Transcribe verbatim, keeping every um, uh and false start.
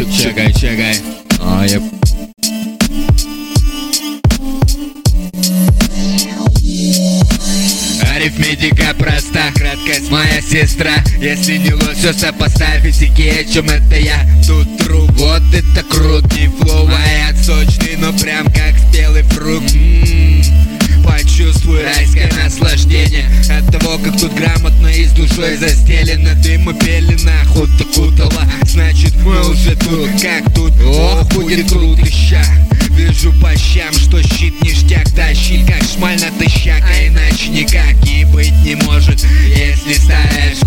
чек, чекай, чекай. А, я... Арифметика проста, краткость моя сестра. Если не ложь, все сопоставь и секи, о чем это я тут тру. Вот это крут, не флоуает, сочный, но прям как спелый фрукт. М-м-м. Почувствуй райское наслаждение от того, как тут грамотно и с душой застелено. Дым и пелена, худ окутала, значит мы уже тут. Как тут, ох, будет крутища. Вижу по щам, что щит ништяк тащит, как шмаль натощак. А иначе никак и быть не может, если ставишь